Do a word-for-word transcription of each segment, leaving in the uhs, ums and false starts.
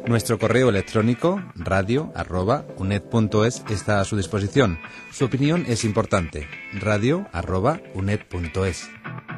Nuestro correo electrónico radio arroba uned punto es está a su disposición. Su opinión es importante. radio arroba uned punto es.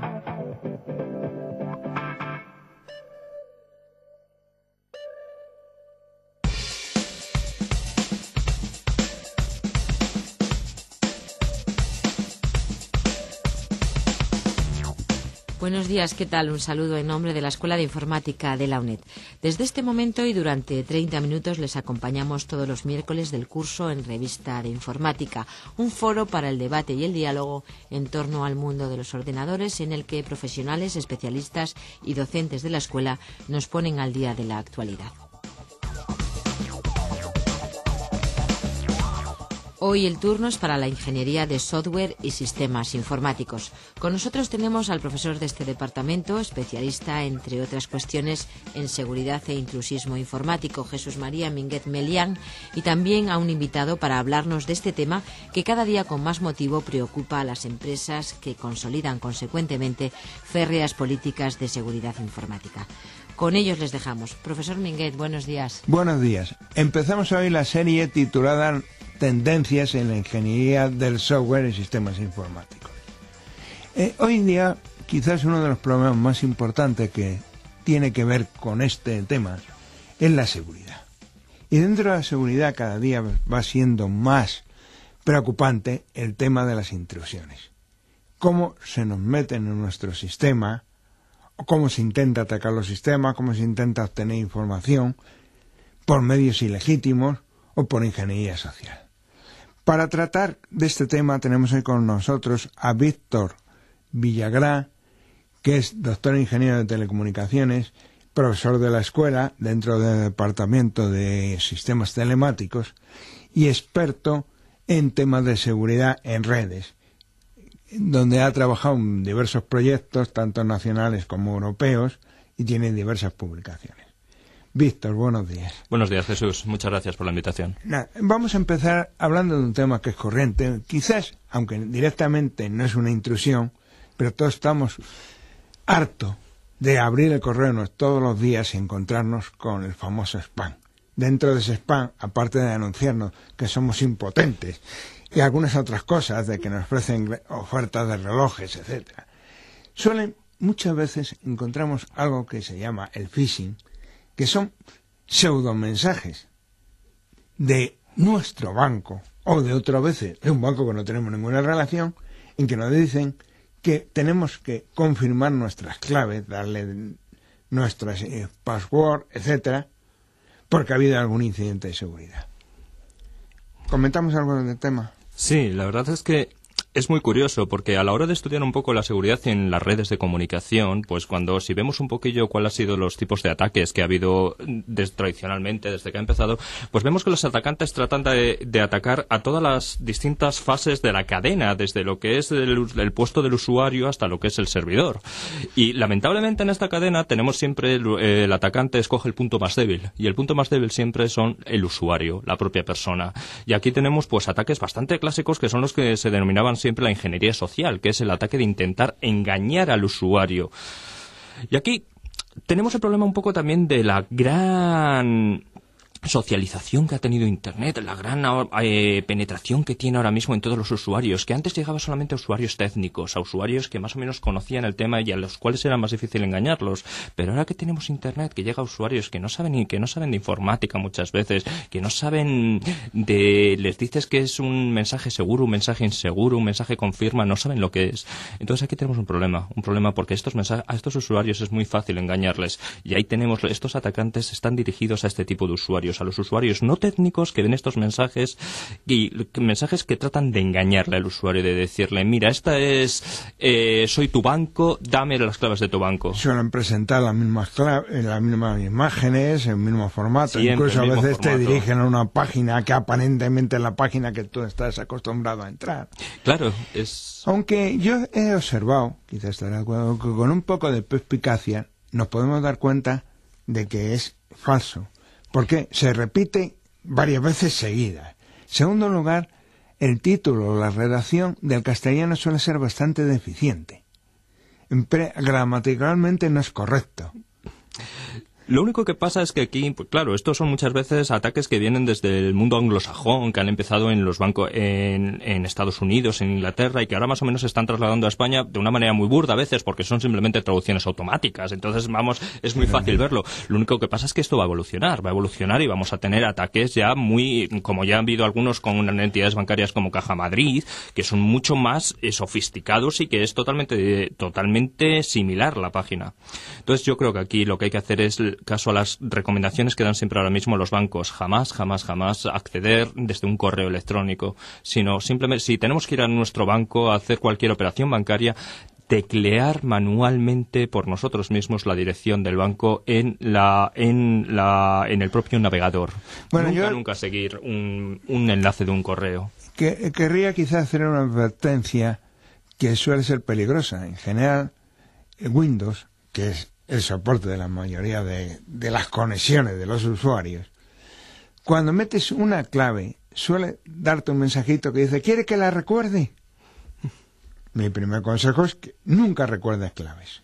Buenos días, ¿qué tal? Un saludo en nombre de la Escuela de Informática de la UNED. Desde este momento y durante treinta minutos les acompañamos todos los miércoles del curso en Revista de Informática, un foro para el debate y el diálogo en torno al mundo de los ordenadores en el que profesionales, especialistas y docentes de la escuela nos ponen al día de la actualidad. Hoy el turno es para la Ingeniería de Software y Sistemas Informáticos. Con nosotros tenemos al profesor de este departamento, especialista, entre otras cuestiones, en seguridad e intrusismo informático, Jesús María Minguet Melián, y también a un invitado para hablarnos de este tema que cada día con más motivo preocupa a las empresas que consolidan consecuentemente férreas políticas de seguridad informática. Con ellos les dejamos. Profesor Minguet, buenos días. Buenos días. Empezamos hoy la serie titulada Tendencias en la Ingeniería del Software y Sistemas Informáticos. Eh, hoy en día, quizás uno de los problemas más importantes que tiene que ver con este tema es la seguridad. Y dentro de la seguridad cada día va siendo más preocupante el tema de las intrusiones. Cómo se nos meten en nuestro sistema, o cómo se intenta atacar los sistemas, cómo se intenta obtener información por medios ilegítimos o por ingeniería social. Para tratar de este tema tenemos hoy con nosotros a Víctor Villagrán, que es doctor en ingeniero de telecomunicaciones, profesor de la escuela dentro del departamento de sistemas telemáticos y experto en temas de seguridad en redes, donde ha trabajado en diversos proyectos, tanto nacionales como europeos, y tiene diversas publicaciones. Víctor, buenos días. Buenos días, Jesús. Muchas gracias por la invitación. Nah, vamos a empezar hablando de un tema que es corriente. Quizás, aunque directamente no es una intrusión, pero todos estamos hartos de abrir el correo todos los días y encontrarnos con el famoso spam. Dentro de ese spam, aparte de anunciarnos que somos impotentes y algunas otras cosas, de que nos ofrecen ofertas de relojes, etcétera, suelen, muchas veces encontramos algo que se llama el phishing, que son pseudomensajes de nuestro banco o de otras veces de un banco que no tenemos ninguna relación, en que nos dicen que tenemos que confirmar nuestras claves, darle nuestras eh, password, etcétera, porque ha habido algún incidente de seguridad. ¿Comentamos algo del tema? Sí, la verdad es que es muy curioso, porque a la hora de estudiar un poco la seguridad en las redes de comunicación, pues cuando si vemos un poquillo cuáles han sido los tipos de ataques que ha habido des, tradicionalmente desde que ha empezado, pues vemos que los atacantes tratan de, de atacar a todas las distintas fases de la cadena, desde lo que es el, el puesto del usuario hasta lo que es el servidor. Y lamentablemente en esta cadena tenemos siempre el, el atacante escoge el punto más débil, y el punto más débil siempre son el usuario, la propia persona. Y aquí tenemos pues ataques bastante clásicos que son los que se denominaban siempre la ingeniería social, que es el ataque de intentar engañar al usuario. Y aquí tenemos el problema un poco también de la gran socialización que ha tenido Internet, la gran eh, penetración que tiene ahora mismo en todos los usuarios, que antes llegaba solamente a usuarios técnicos, a usuarios que más o menos conocían el tema y a los cuales era más difícil engañarlos, pero ahora que tenemos Internet, que llega a usuarios que no saben que no saben de informática muchas veces, que no saben de, les dices que es un mensaje seguro, un mensaje inseguro, un mensaje confirma, no saben lo que es. Entonces aquí tenemos un problema, un problema porque estos mensajes, a estos usuarios es muy fácil engañarles, y ahí tenemos, estos atacantes están dirigidos a este tipo de usuarios, a los usuarios no técnicos que ven estos mensajes y mensajes que tratan de engañarle al usuario, de decirle, mira, esta es eh, soy tu banco, dame las claves de tu banco. Suelen presentar las mismas claves, las mismas imágenes, el mismo formato. Siempre, incluso a veces formato. Te dirigen a una página que aparentemente es la página que tú estás acostumbrado a entrar. Claro, es... Aunque yo he observado, quizás estará de acuerdo, que con un poco de perspicacia nos podemos dar cuenta de que es falso, porque se repite varias veces seguidas. En segundo lugar, el título o la redacción del castellano suele ser bastante deficiente. Gramaticalmente no es correcto. Lo único que pasa es que aquí, pues claro, estos son muchas veces ataques que vienen desde el mundo anglosajón, que han empezado en los bancos en, en Estados Unidos, en Inglaterra, y que ahora más o menos se están trasladando a España de una manera muy burda a veces, porque son simplemente traducciones automáticas. Entonces, vamos, es muy fácil verlo. Lo único que pasa es que esto va a evolucionar, va a evolucionar y vamos a tener ataques ya muy, como ya han habido algunos con entidades bancarias como Caja Madrid, que son mucho más eh, sofisticados y que es totalmente, totalmente similar la página. Entonces, yo creo que aquí lo que hay que hacer es caso a las recomendaciones que dan siempre ahora mismo los bancos. Jamás, jamás, jamás acceder desde un correo electrónico, sino simplemente, si tenemos que ir a nuestro banco a hacer cualquier operación bancaria, teclear manualmente por nosotros mismos la dirección del banco en la en la en el propio navegador. Bueno, nunca, yo... nunca seguir un, un enlace de un correo. Que, querría quizás hacer una advertencia que suele ser peligrosa. En general, Windows, que es el soporte de la mayoría de, de las conexiones de los usuarios, cuando metes una clave, suele darte un mensajito que dice, ¿quiere que la recuerde? Mi primer consejo es que nunca recuerdes claves.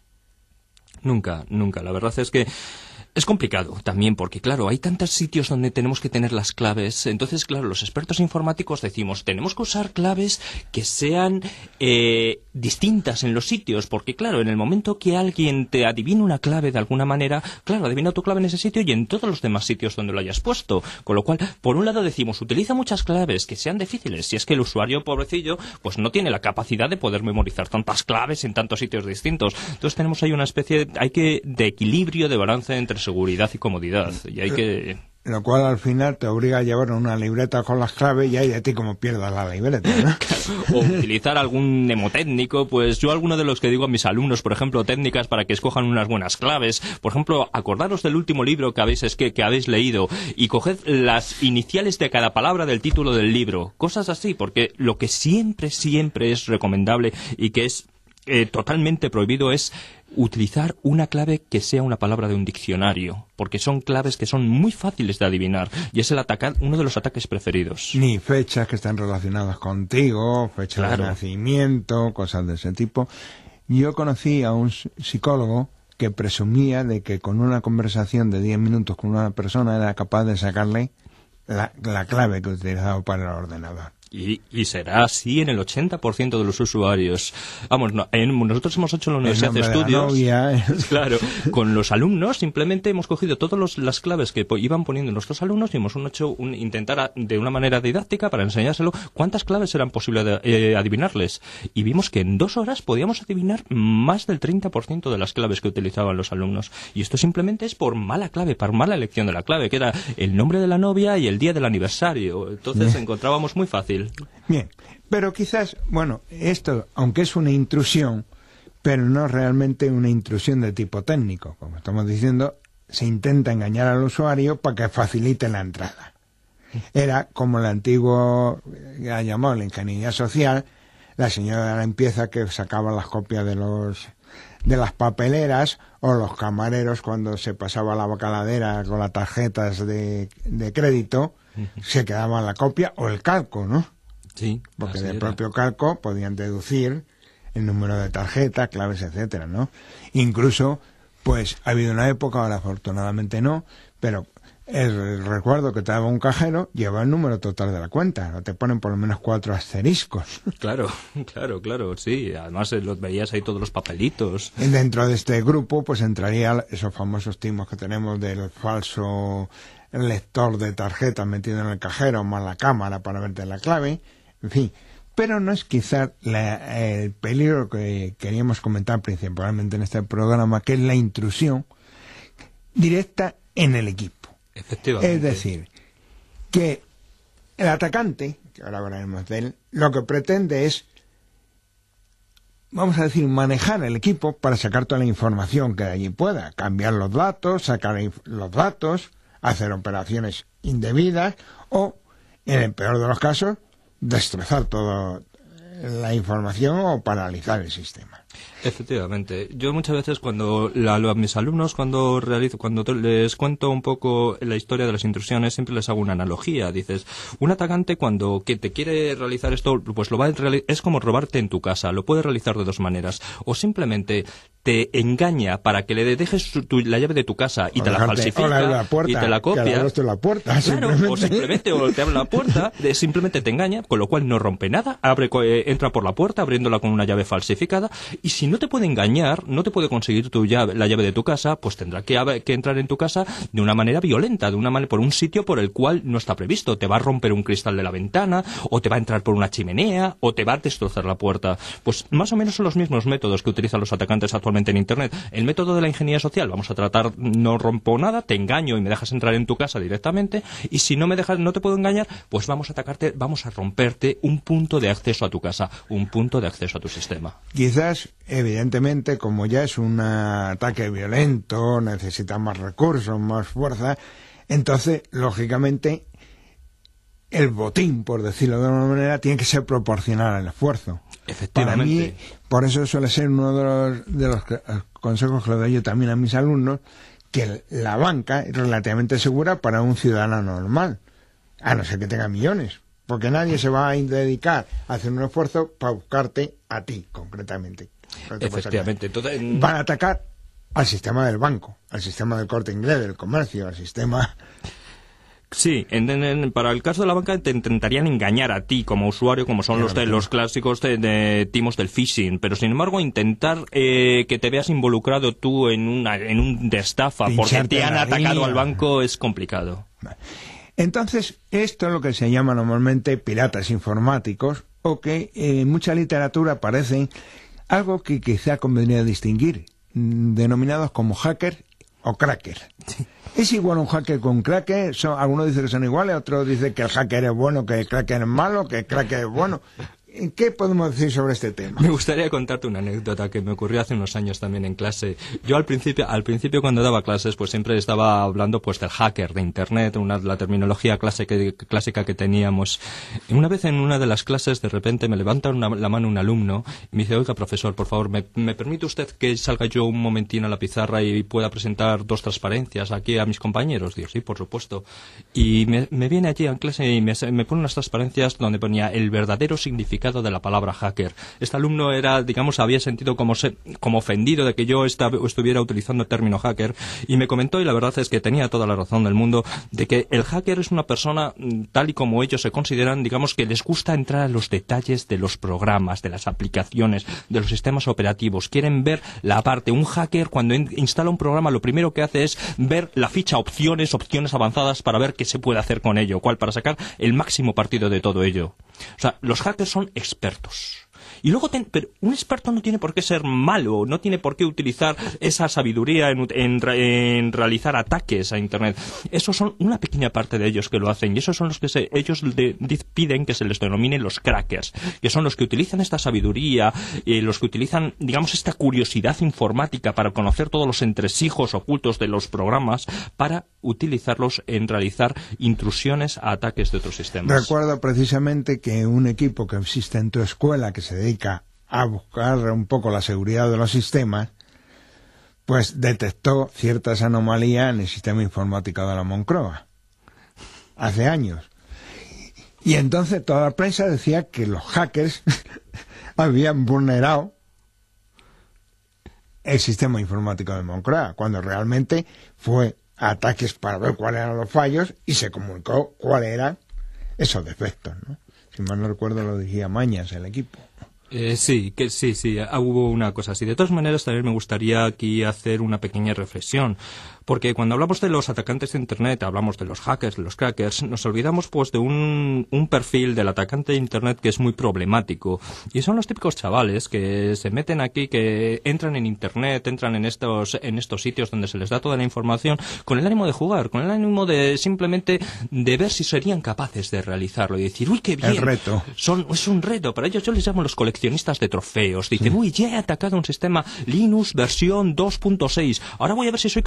Nunca, nunca. La verdad es que es complicado también porque, claro, hay tantos sitios donde tenemos que tener las claves. Entonces, claro, los expertos informáticos decimos, tenemos que usar claves que sean eh, distintas en los sitios, porque, claro, en el momento que alguien te adivina una clave de alguna manera, claro, adivina tu clave en ese sitio y en todos los demás sitios donde lo hayas puesto. Con lo cual, por un lado decimos, utiliza muchas claves que sean difíciles, si es que el usuario, pobrecillo, pues no tiene la capacidad de poder memorizar tantas claves en tantos sitios distintos. Entonces tenemos ahí una especie, hay que, de equilibrio, de balance entre seguridad y comodidad, y hay que... Lo cual al final te obliga a llevar una libreta con las claves y hay de ti como pierdas la libreta, ¿no? O utilizar algún mnemotécnico. Pues yo alguno de los que digo a mis alumnos, por ejemplo, técnicas para que escojan unas buenas claves. Por ejemplo, acordaros del último libro que habéis, es que, que habéis leído y coged las iniciales de cada palabra del título del libro. Cosas así, porque lo que siempre, siempre es recomendable y que es eh, totalmente prohibido es utilizar una clave que sea una palabra de un diccionario, porque son claves que son muy fáciles de adivinar y es el atacar, uno de los ataques preferidos. Ni fechas que están relacionadas contigo, fechas claro. de nacimiento, cosas de ese tipo. Yo conocí a un psicólogo que presumía de que con una conversación de diez minutos con una persona era capaz de sacarle la, la clave que utilizaba para el ordenador. Y, y será así en el ochenta por ciento de los usuarios. Vamos, no, en, nosotros hemos hecho en la Universidad de Estudios, novia, claro, con los alumnos simplemente hemos cogido todas las claves que po iban poniendo nuestros alumnos y hemos hecho un, intentar a, de una manera didáctica para enseñárselo cuántas claves eran posibles de, eh, adivinarles. Y vimos que en dos horas podíamos adivinar más del treinta por ciento de las claves que utilizaban los alumnos. Y esto simplemente es por mala clave, por mala elección de la clave, que era el nombre de la novia y el día del aniversario. Entonces Bien. encontrábamos muy fácil. Bien, pero quizás, bueno, esto, aunque es una intrusión, pero no realmente una intrusión de tipo técnico. Como estamos diciendo, se intenta engañar al usuario para que facilite la entrada. Era como el antiguo, ya llamado la ingeniería social, la señora de la limpieza que sacaba las copias de los de las papeleras, o los camareros cuando se pasaba la bacaladera con las tarjetas de, de crédito, se quedaba la copia o el calco, ¿no? Sí, porque del propio calco podían deducir el número de tarjeta, claves, etcétera, ¿no? Incluso, pues, ha habido una época, ahora afortunadamente no, pero el recuerdo que te daba un cajero lleva el número total de la cuenta, no te ponen por lo menos cuatro asteriscos. Claro, claro, claro, sí, además eh, los veías ahí todos los papelitos. Y dentro de este grupo, pues entraría esos famosos timos que tenemos del falso lector de tarjetas metido en el cajero, más la cámara para verte la clave, en fin. Pero no es quizá la, el peligro que queríamos comentar principalmente en este programa, que es la intrusión directa en el equipo. Efectivamente. Es decir, que el atacante, que ahora hablaremos de él, lo que pretende es, vamos a decir, manejar el equipo para sacar toda la información que de allí pueda, cambiar los datos, sacar los datos, hacer operaciones indebidas o, en el peor de los casos, destrozar toda la información o paralizar el sistema. Efectivamente. Yo muchas veces cuando la, a mis alumnos cuando realizo, cuando les cuento un poco la historia de las intrusiones, siempre les hago una analogía. Dices, un atacante cuando que te quiere realizar esto, pues lo va a realizar, es como robarte en tu casa. Lo puede realizar de dos maneras. O simplemente te engaña para que le dejes tu, tu, la llave de tu casa y o te la falsifica la puerta, y te la copia. Que la puerta, claro, simplemente. o simplemente o te abre la puerta, de, simplemente te engaña, con lo cual no rompe nada, abre, eh, entra por la puerta abriéndola con una llave falsificada, y si no te puede engañar, no te puede conseguir tu llave, la llave de tu casa, pues tendrá que, que entrar en tu casa de una manera violenta, de una manera por un sitio por el cual no está previsto. Te va a romper un cristal de la ventana, o te va a entrar por una chimenea, o te va a destrozar la puerta. Pues más o menos son los mismos métodos que utilizan los atacantes actualmente en Internet. El método de la ingeniería social, vamos a tratar, no rompo nada, te engaño y me dejas entrar en tu casa directamente, y si no me dejas, no te puedo engañar, pues vamos a atacarte, vamos a romperte un punto de acceso a tu casa, un punto de acceso a tu sistema. Quizás, evidentemente, como ya es un ataque violento, necesita más recursos, más fuerza, entonces, lógicamente, el botín, por decirlo de alguna manera, tiene que ser proporcional al esfuerzo. Efectivamente. Para mí, por eso suele ser uno de los, de los consejos que le doy yo también a mis alumnos, que la banca es relativamente segura para un ciudadano normal, a no ser que tenga millones, porque nadie se va a dedicar a hacer un esfuerzo para buscarte a ti, concretamente. Efectivamente. Entonces, van a atacar al sistema del banco, al sistema del Corte Inglés, del comercio, al sistema... Sí, en, en, para el caso de la banca te intentarían engañar a ti como usuario, como son los, de, los clásicos de, de timos del phishing, pero sin embargo intentar eh, que te veas involucrado tú en, una, en un de estafa porque te han atacado línea. Al banco es complicado. Entonces, esto es lo que se llama normalmente piratas informáticos, o que eh, en mucha literatura aparecen algo que quizá convendría distinguir, denominados como hacker o cracker. ¿Es igual un hacker con un cracker? Son, algunos dicen que son iguales, otros dicen que el hacker es bueno, que el cracker es malo, que el cracker es bueno. ¿Qué podemos decir sobre este tema? Me gustaría contarte una anécdota que me ocurrió hace unos años también en clase. Yo al principio, al principio cuando daba clases, pues siempre estaba hablando pues del hacker de Internet, una, la terminología clásica, clásica que teníamos. Una vez en una de las clases, de repente me levanta una, la mano un alumno y me dice, oiga, profesor, por favor, ¿me, ¿me permite usted que salga yo un momentino a la pizarra y pueda presentar dos transparencias aquí a mis compañeros? Digo, sí, por supuesto. Y me, me viene allí en clase y me, me pone unas transparencias donde ponía el verdadero significado de la palabra hacker. Este alumno era, digamos, había sentido como, se, como ofendido de que yo esta, estuviera utilizando el término hacker, y me comentó, y la verdad es que tenía toda la razón del mundo, de que el hacker es una persona, tal y como ellos se consideran, digamos, que les gusta entrar a los detalles de los programas, de las aplicaciones, de los sistemas operativos. Quieren ver la parte. Un hacker, cuando in, instala un programa, lo primero que hace es ver la ficha opciones, opciones avanzadas, para ver qué se puede hacer con ello, cuál, para sacar el máximo partido de todo ello. O sea, los hackers son expertos. Y luego, ten, pero un experto no tiene por qué ser malo, no tiene por qué utilizar esa sabiduría en, en, en realizar ataques a Internet. Esos son una pequeña parte de ellos que lo hacen, y esos son los que se, ellos de, de, piden que se les denominen los crackers, que son los que utilizan esta sabiduría, eh, los que utilizan, digamos, esta curiosidad informática para conocer todos los entresijos ocultos de los programas, para utilizarlos en realizar intrusiones a ataques de otros sistemas. Recuerdo precisamente que un equipo que existe en tu escuela, que se dedica a buscar un poco la seguridad de los sistemas, pues detectó ciertas anomalías en el sistema informático de la Moncloa hace años. Y entonces toda la prensa decía que los hackers habían vulnerado el sistema informático de Moncloa, cuando realmente fue ataques para ver cuáles eran los fallos y se comunicó cuáles eran esos defectos, ¿no? Si mal no recuerdo, lo decía Mañas, el equipo. Eh, sí, que sí, sí, hubo una cosa así. De todas maneras, también me gustaría aquí hacer una pequeña reflexión, porque cuando hablamos de los atacantes de Internet, hablamos de los hackers, de los crackers, nos olvidamos pues de un, un perfil del atacante de Internet que es muy problemático, y son los típicos chavales que se meten aquí, que entran en Internet, entran en estos, en estos sitios donde se les da toda la información con el ánimo de jugar, con el ánimo de simplemente de ver si serían capaces de realizarlo y decir, uy, qué bien. El reto. Son, es un reto. Para ellos yo les llamo los coleccionistas de trofeos. Dicen, sí, uy, ya he atacado un sistema Linux versión dos punto seis. Ahora voy a ver si soy capaz de atacar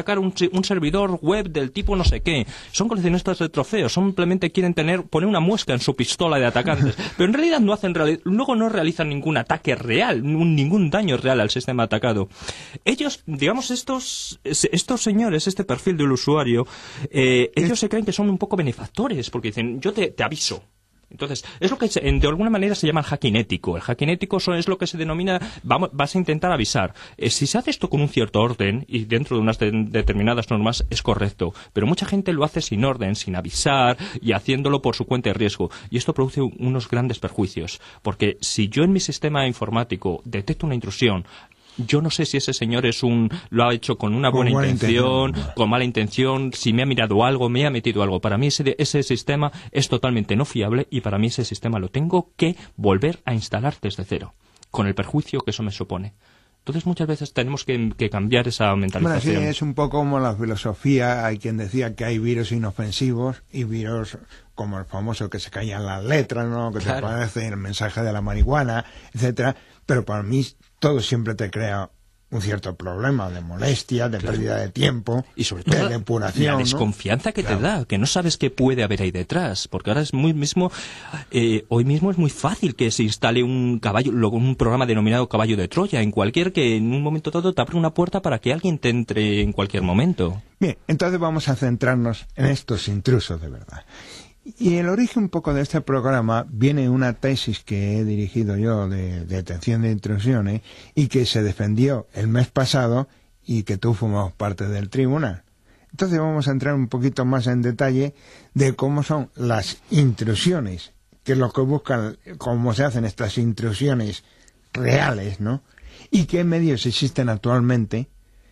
atacar un, un servidor web del tipo no sé qué. Son coleccionistas de trofeos, simplemente quieren tener poner una muesca en su pistola de atacantes, pero en realidad no hacen reali- luego no realizan ningún ataque real, ningún daño real al sistema atacado. Ellos, digamos, estos estos señores, este perfil del usuario, eh, ellos se creen que son un poco benefactores, porque dicen, yo te, te aviso. Entonces, es lo que se, de alguna manera se llama el hacking ético. El hacking ético es lo que se denomina, vamos, vas a intentar avisar. Eh, si se hace esto con un cierto orden y dentro de unas de, determinadas normas, es correcto. Pero mucha gente lo hace sin orden, sin avisar y haciéndolo por su cuenta de riesgo. Y esto produce unos grandes perjuicios. Porque si yo en mi sistema informático detecto una intrusión, yo no sé si ese señor es un lo ha hecho con una con buena, buena intención, intención, con mala intención, si me ha mirado algo, me ha metido algo. Para mí ese, ese sistema es totalmente no fiable y para mí ese sistema lo tengo que volver a instalar desde cero, con el perjuicio que eso me supone. Entonces muchas veces tenemos que, que cambiar esa mentalización. Bueno, sí, es un poco como la filosofía. Hay quien decía que hay virus inofensivos y virus como el famoso que se callan las letras, ¿no? Que claro, te aparece el mensaje de la marihuana, etcétera. Pero para mí todo siempre te crea un cierto problema de molestia, de claro, pérdida de tiempo, y sobre todo de depuración, la desconfianza, ¿no?, que claro, te da, que no sabes qué puede haber ahí detrás, porque ahora es muy mismo, eh, hoy mismo es muy fácil que se instale un caballo, un programa denominado caballo de Troya, en cualquier que en un momento dado te abre una puerta para que alguien te entre en cualquier momento. Bien, entonces vamos a centrarnos en estos intrusos de verdad. Y el origen un poco de este programa viene de una tesis que he dirigido yo de, de detección de intrusiones y que se defendió el mes pasado y que tú formamos parte del tribunal. Entonces vamos a entrar un poquito más en detalle de cómo son las intrusiones, que es lo que buscan, cómo se hacen estas intrusiones reales, ¿no? Y qué medios existen actualmente.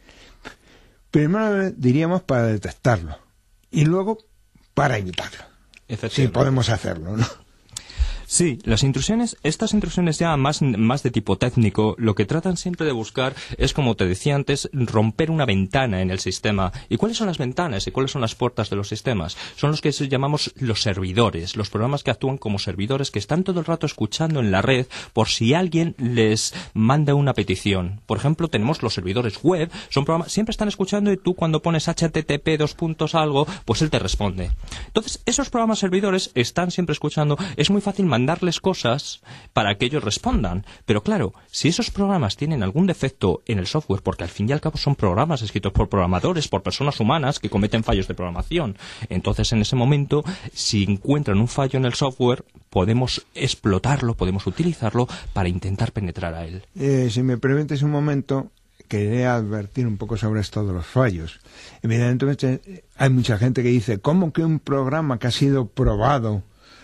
Primero diríamos para detectarlo y luego para evitarlo. Sí, podemos hacerlo, ¿no? Sí, las intrusiones, estas intrusiones ya más, más de tipo técnico, lo que tratan siempre de buscar es, como te decía antes, romper una ventana en el sistema. ¿Y cuáles son las ventanas y cuáles son las puertas de los sistemas? Son los que llamamos los servidores, los programas que actúan como servidores, que están todo el rato escuchando en la red por si alguien les manda una petición. Por ejemplo, tenemos los servidores web, son programas, siempre están escuchando y tú cuando pones H T T P dos puntos algo, pues él te responde. Entonces, esos programas servidores están siempre escuchando, es muy fácil mandar mandarles cosas para que ellos respondan. Pero claro, si esos programas tienen algún defecto en el software, porque al fin y al cabo son programas escritos por programadores, por personas humanas que cometen fallos de programación, entonces en ese momento, si encuentran un fallo en el software, podemos explotarlo, podemos utilizarlo para intentar penetrar a él. Eh, si me permites un momento, quería advertir un poco sobre esto de los fallos. Evidentemente hay mucha gente que dice, ¿cómo que un programa que ha sido probado,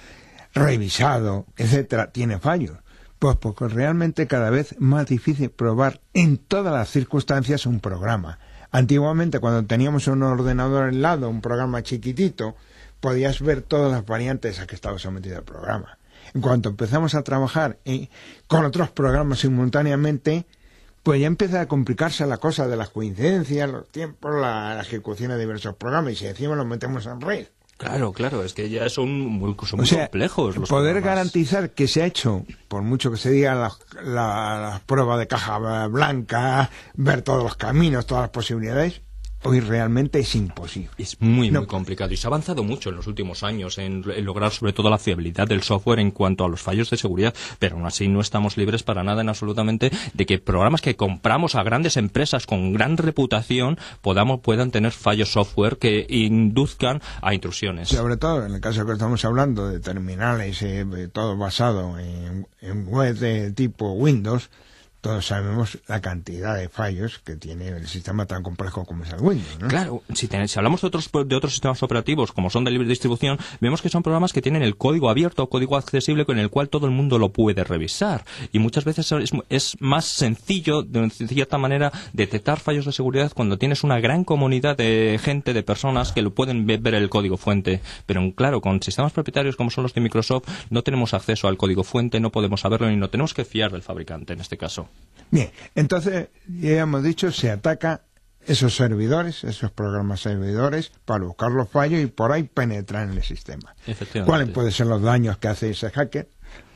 revisado, etcétera, tiene fallos? Pues porque realmente cada vez es más difícil probar en todas las circunstancias un programa. Antiguamente, cuando teníamos un ordenador al lado, un programa chiquitito, podías ver todas las variantes a que estaba sometido el programa. En cuanto empezamos a trabajar eh, con otros programas simultáneamente, pues ya empieza a complicarse la cosa de las coincidencias, los tiempos, la, la ejecución de diversos programas, y si encima los metemos en red. Claro, claro, es que ya son muy, son muy o sea, complejos los poder programas. Garantizar que se ha hecho, por mucho que se diga la, la, la prueba de caja blanca, ver todos los caminos, todas las posibilidades, hoy realmente es imposible. Es muy, no, muy complicado y se ha avanzado mucho en los últimos años en, en lograr sobre todo la fiabilidad del software en cuanto a los fallos de seguridad, pero aún así no estamos libres para nada en absolutamente de que programas que compramos a grandes empresas con gran reputación podamos, puedan tener fallos software que induzcan a intrusiones. Sobre todo en el caso que estamos hablando de terminales, eh, todo basado en, en web de tipo Windows. Todos sabemos la cantidad de fallos que tiene el sistema tan complejo como es el Windows, ¿no? Claro, si, ten, si hablamos de otros, de otros sistemas operativos, como son de libre distribución, vemos que son programas que tienen el código abierto, código accesible, con el cual todo el mundo lo puede revisar. Y muchas veces es, es más sencillo, de cierta manera, detectar fallos de seguridad cuando tienes una gran comunidad de gente, de personas que lo pueden ver, ver el código fuente. Pero claro, con sistemas propietarios como son los de Microsoft, no tenemos acceso al código fuente, no podemos saberlo y no tenemos que fiar del fabricante en este caso. Bien, entonces, ya hemos dicho, se ataca esos servidores, esos programas servidores, para buscar los fallos y por ahí penetrar en el sistema. ¿Cuáles pueden ser los daños que hace ese hacker?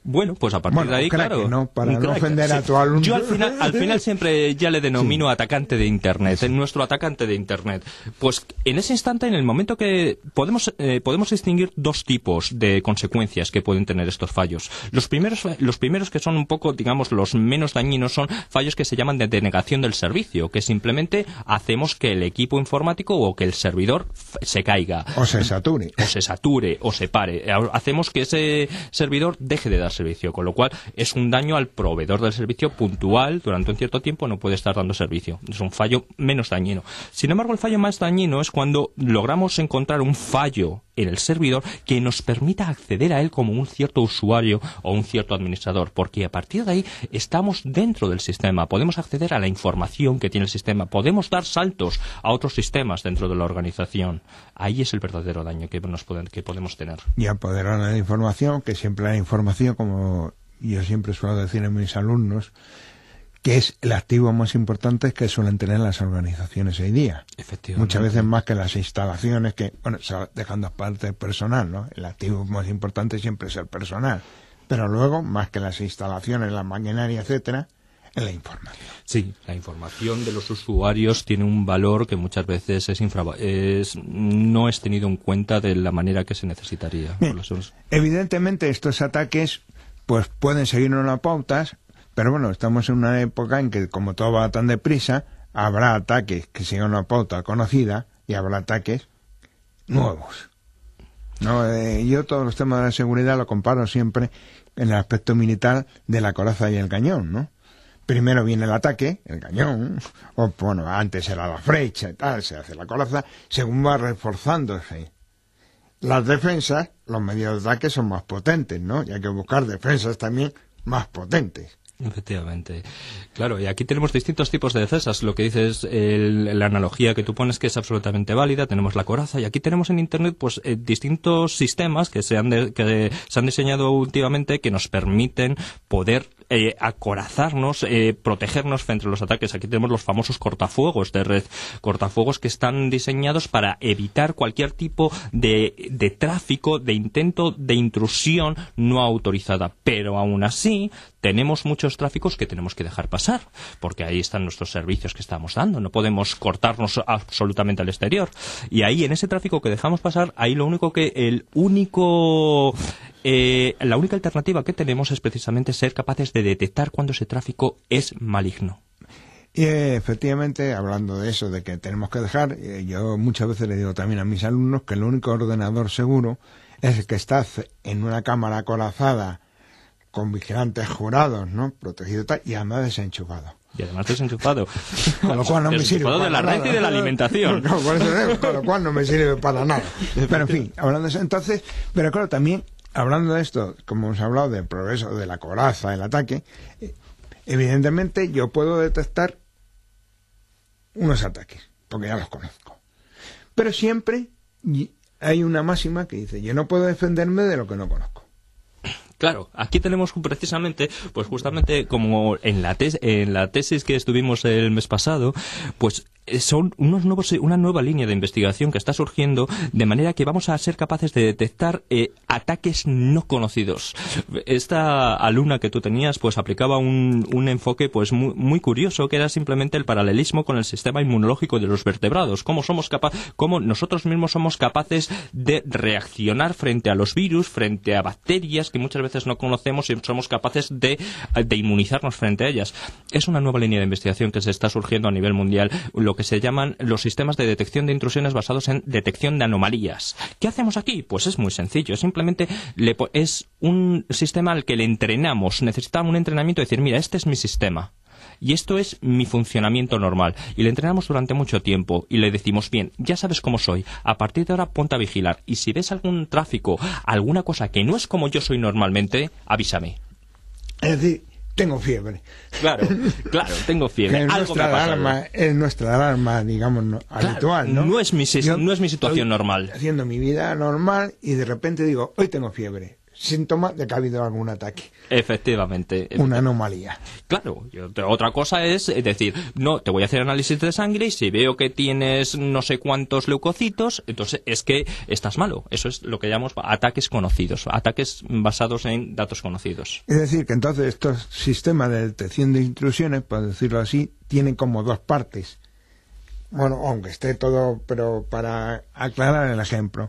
Bueno, pues a partir bueno, de ahí, crack, claro. ¿no? Para no ofender sí. a tu alumno. Yo al final, al final siempre ya le denomino sí. atacante de Internet, sí. nuestro atacante de Internet. Pues en ese instante, en el momento que podemos eh, podemos distinguir dos tipos de consecuencias que pueden tener estos fallos. Los primeros, los primeros que son un poco, digamos, los menos dañinos son fallos que se llaman de denegación del servicio, que simplemente hacemos que el equipo informático o que el servidor se caiga. O se sature. O se sature, o se pare. Hacemos que ese servidor deje de dar servicio, con lo cual es un daño al proveedor del servicio puntual, durante un cierto tiempo no puede estar dando servicio. Es un fallo menos dañino. Sin embargo, el fallo más dañino es cuando logramos encontrar un fallo en el servidor que nos permita acceder a él como un cierto usuario o un cierto administrador, porque a partir de ahí estamos dentro del sistema, podemos acceder a la información que tiene el sistema, podemos dar saltos a otros sistemas dentro de la organización. Ahí es el verdadero daño que, nos pueden, que podemos tener. Y apoderarnos de la información, que siempre la información, como yo siempre suelo decir a mis alumnos, que es el activo más importante que suelen tener las organizaciones hoy día. Efectivamente. Muchas veces más que las instalaciones, que, bueno, dejando aparte el personal, ¿no? El activo más importante siempre es el personal. Pero luego, más que las instalaciones, la maquinaria, etcétera, es la información. Sí, la información de los usuarios tiene un valor que muchas veces es, infra, es no es tenido en cuenta de la manera que se necesitaría. Bien, evidentemente estos ataques pues pueden seguir unas pautas, pero bueno, estamos en una época en que como todo va tan deprisa, habrá ataques que sigan una pauta conocida y habrá ataques nuevos. No, eh, yo todos los temas de la seguridad lo comparo siempre en el aspecto militar de la coraza y el cañón, ¿no? Primero viene el ataque, el cañón, o bueno, antes era la flecha y tal, se hace la coraza, según va reforzándose las defensas, los medios de ataque son más potentes, ¿no? Y hay que buscar defensas también más potentes. Efectivamente. Claro, y aquí tenemos distintos tipos de defensas. Lo que dices, el, la analogía que tú pones que es absolutamente válida, tenemos la coraza, y aquí tenemos en Internet pues eh, distintos sistemas que se han de, que se han diseñado últimamente que nos permiten poder eh, acorazarnos, eh, protegernos frente a los ataques. Aquí tenemos los famosos cortafuegos de red, cortafuegos que están diseñados para evitar cualquier tipo de, de tráfico, de intento de intrusión no autorizada, pero aún así tenemos muchos tráficos que tenemos que dejar pasar, porque ahí están nuestros servicios que estamos dando, no podemos cortarnos absolutamente al exterior, y ahí en ese tráfico que dejamos pasar, ahí lo único que, el único eh, la única alternativa que tenemos es precisamente ser capaces de detectar cuando ese tráfico es maligno. Y eh, efectivamente, hablando de eso, de que tenemos que dejar, eh, yo muchas veces le digo también a mis alumnos que el único ordenador seguro es el que está en una cámara acorazada con vigilantes jurados, ¿no? Protegido tal, y además desenchufado. Y además desenchufado. Con lo cual no me sirve para de la nada. red y de la alimentación. No, por eso, con lo cual no me sirve para nada. Pero en fin, hablando de eso, entonces, pero claro, también, hablando de esto, como hemos hablado del progreso de la coraza, el ataque, evidentemente yo puedo detectar unos ataques, porque ya los conozco. Pero siempre hay una máxima que dice, yo no puedo defenderme de lo que no conozco. Claro, aquí tenemos precisamente, pues justamente como en la, tes en la tesis que estuvimos el mes pasado, pues son unos nuevos, una nueva línea de investigación que está surgiendo, de manera que vamos a ser capaces de detectar eh, ataques no conocidos. Esta alumna que tú tenías pues aplicaba un, un enfoque pues muy, muy curioso, que era simplemente el paralelismo con el sistema inmunológico de los vertebrados. Cómo somos capa cómo nosotros mismos somos capaces de reaccionar frente a los virus, frente a bacterias que muchas veces no conocemos, y somos capaces de, de inmunizarnos frente a ellas. Es una nueva línea de investigación que se está surgiendo a nivel mundial, lo que se llaman los sistemas de detección de intrusiones basados en detección de anomalías. ¿Qué hacemos aquí? Pues es muy sencillo, simplemente le, es un sistema al que le entrenamos, necesitamos un entrenamiento de decir, mira, este es mi sistema y esto es mi funcionamiento normal, y le entrenamos durante mucho tiempo y le decimos, bien, ya sabes cómo soy, a partir de ahora ponte a vigilar, y si ves algún tráfico, alguna cosa que no es como yo soy normalmente, avísame. Es decir, tengo fiebre. Claro, claro, tengo fiebre. Es Algo nuestra me ha pasado. alarma, es nuestra alarma, digamos, no, Claro, habitual, ¿no? No es mi, Yo no es mi situación normal. Haciendo mi vida normal y de repente digo, hoy tengo fiebre. síntoma de que ha habido algún ataque. Efectivamente. Una anomalía. Claro. Yo, otra cosa es decir, no, te voy a hacer análisis de sangre y si veo que tienes no sé cuántos leucocitos, entonces es que estás malo. Eso es lo que llamamos ataques conocidos, ataques basados en datos conocidos. Es decir, que entonces estos sistemas de detección de intrusiones, por decirlo así, tienen como dos partes. Bueno, aunque esté todo, pero para aclarar el ejemplo,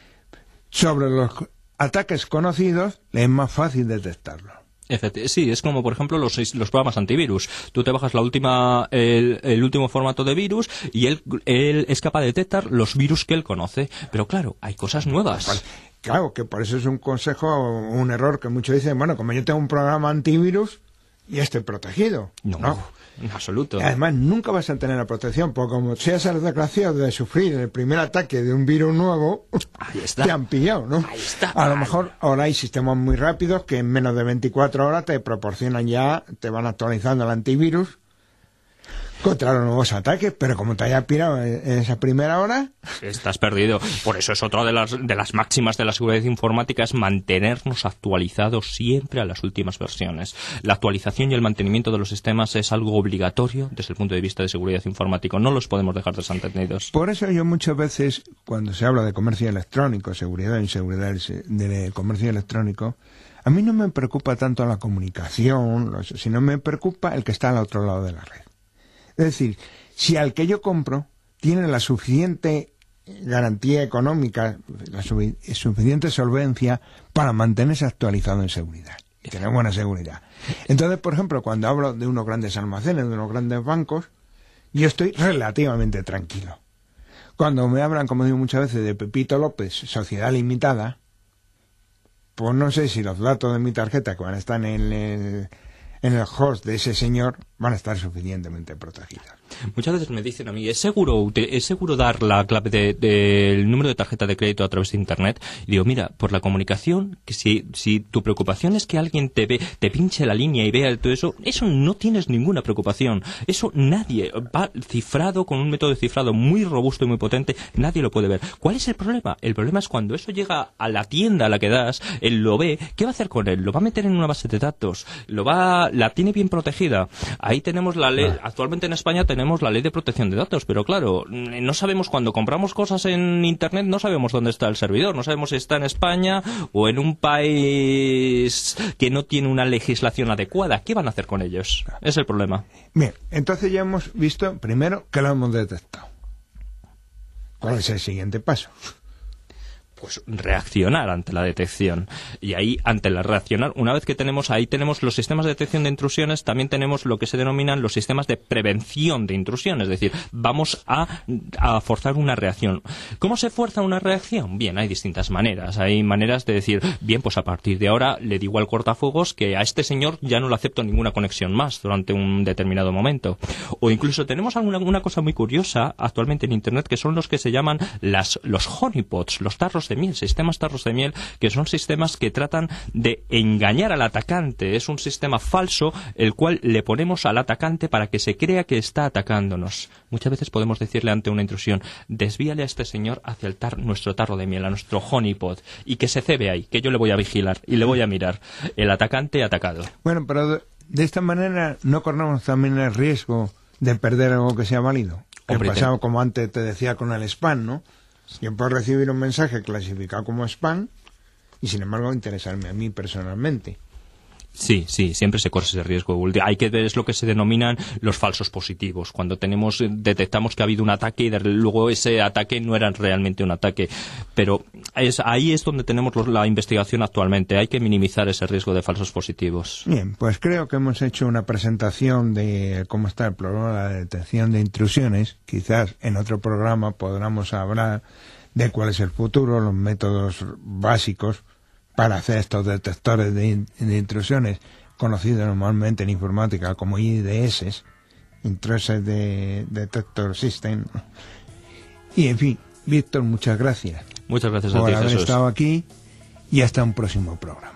sobre los ataques conocidos es más fácil detectarlos. Sí, es como por ejemplo los, los programas antivirus. Tú te bajas la última el, el último formato de virus y él, él es capaz de detectar los virus que él conoce. Pero claro, hay cosas nuevas. Pues, claro, que por eso es un consejo, un error que muchos dicen, bueno, como yo tengo un programa antivirus y estoy protegido. No, no. En absoluto. Y además, nunca vas a tener la protección, porque como seas el desgraciado de sufrir el primer ataque de un virus nuevo, ahí está. Te han pillado, ¿no? Ahí está. A lo mejor ahora hay sistemas muy rápidos que en menos de veinticuatro horas te proporcionan ya, te van actualizando el antivirus contra los nuevos ataques, pero como te haya pirado en esa primera hora... Estás perdido. Por eso es otra de las, de las máximas de la seguridad informática, es mantenernos actualizados siempre a las últimas versiones. La actualización y el mantenimiento de los sistemas es algo obligatorio desde el punto de vista de seguridad informática. No los podemos dejar desatendidos. Por eso yo muchas veces, cuando se habla de comercio electrónico, seguridad e inseguridad del comercio electrónico, a mí no me preocupa tanto la comunicación, sino me preocupa el que está al otro lado de la red. Es decir, si al que yo compro tiene la suficiente garantía económica, la su- suficiente solvencia para mantenerse actualizado en seguridad y tener buena seguridad. Entonces, por ejemplo, cuando hablo de unos grandes almacenes, de unos grandes bancos, yo estoy relativamente tranquilo. Cuando me hablan, como digo muchas veces, de Pepito López, sociedad limitada, pues no sé si los datos de mi tarjeta que van a estar en el... en el host de ese señor van a estar suficientemente protegidos. Muchas veces me dicen a mí, ¿es seguro es seguro dar la clave del de, de número de tarjeta de crédito a través de Internet? Y digo, mira, por la comunicación, que si, si tu preocupación es que alguien te ve, te pinche la línea y vea todo eso, eso no tienes ninguna preocupación. Eso nadie, va cifrado con un método de cifrado muy robusto y muy potente, nadie lo puede ver. ¿Cuál es el problema? El problema es cuando eso llega a la tienda a la que das, él lo ve, ¿qué va a hacer con él? Lo va a meter en una base de datos, lo va, la tiene bien protegida. Ahí tenemos la ley, actualmente en España tenemos la ley de protección de datos, pero claro, no sabemos cuando compramos cosas en Internet, no sabemos dónde está el servidor, no sabemos si está en España o en un país que no tiene una legislación adecuada. ¿Qué van a hacer con ellos? Es el problema. Bien, entonces ya hemos visto, primero, que lo hemos detectado. ¿Cuál es el siguiente paso? Pues reaccionar ante la detección. Y ahí, ante la reaccionar, una vez que tenemos, ahí tenemos los sistemas de detección de intrusiones, también tenemos lo que se denominan los sistemas de prevención de intrusiones. Es decir, vamos a, a forzar una reacción. ¿Cómo se fuerza una reacción? Bien, hay distintas maneras. Hay maneras de decir, bien, pues a partir de ahora le digo al cortafuegos que a este señor ya no le acepto ninguna conexión más durante un determinado momento. O incluso tenemos alguna una cosa muy curiosa actualmente en Internet, que son los que se llaman las, los honeypots, los tarros de miel, sistemas tarros de miel, que son sistemas que tratan de engañar al atacante. Es un sistema falso el cual le ponemos al atacante para que se crea que está atacándonos. Muchas veces podemos decirle ante una intrusión, desvíale a este señor hacia el tar, nuestro tarro de miel, a nuestro honeypot, y que se cebe ahí, que yo le voy a vigilar y le voy a mirar. El atacante atacado. Bueno, pero de, de esta manera no corremos también el riesgo de perder algo que sea válido. El pasado, como antes te decía con el spam, ¿no? Yo puedo recibir un mensaje clasificado como spam y, sin embargo, interesarme a mí personalmente. Sí, sí, siempre se corre ese riesgo. Hay que ver, es lo que se denominan los falsos positivos. Cuando tenemos, detectamos que ha habido un ataque y de, luego ese ataque no era realmente un ataque. Pero es, ahí es donde tenemos los, la investigación actualmente. Hay que minimizar ese riesgo de falsos positivos. Bien, pues creo que hemos hecho una presentación de cómo está el problema de la detección de intrusiones. Quizás en otro programa podamos hablar de cuál es el futuro, los métodos básicos para hacer estos detectores de, de intrusiones, conocidos normalmente en informática como I D S, Intrusive de, Detector System. Y en fin, Víctor, muchas gracias. Muchas gracias a ti, por haber Jesús. estado aquí y hasta un próximo programa.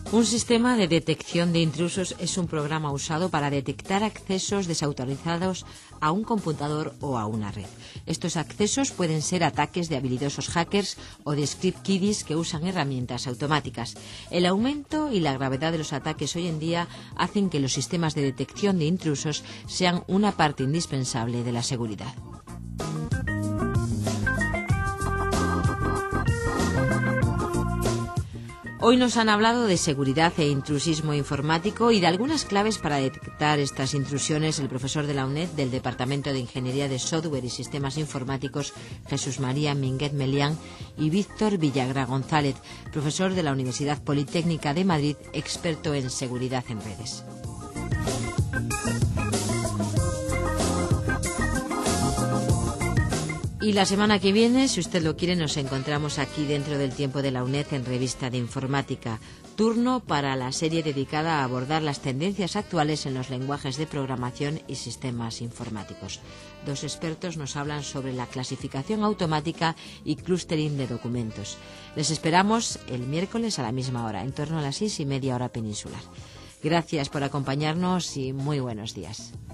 Un sistema de detección de intrusos es un programa usado para detectar accesos desautorizados a un computador o a una red. Estos accesos pueden ser ataques de habilidosos hackers o de script kiddies que usan herramientas automáticas. El aumento y la gravedad de los ataques hoy en día hacen que los sistemas de detección de intrusos sean una parte indispensable de la seguridad. Hoy nos han hablado de seguridad e intrusismo informático y de algunas claves para detectar estas intrusiones el profesor de la UNED del Departamento de Ingeniería de Software y Sistemas Informáticos, Jesús María Minguet Melián, y Víctor Villagra González, profesor de la Universidad Politécnica de Madrid, experto en seguridad en redes. Y la semana que viene, si usted lo quiere, nos encontramos aquí dentro del tiempo de la UNED en Revista de Informática. Turno para la serie dedicada a abordar las tendencias actuales en los lenguajes de programación y sistemas informáticos. Dos expertos nos hablan sobre la clasificación automática y clustering de documentos. Les esperamos el miércoles a la misma hora, en torno a las seis y media hora peninsular. Gracias por acompañarnos y muy buenos días.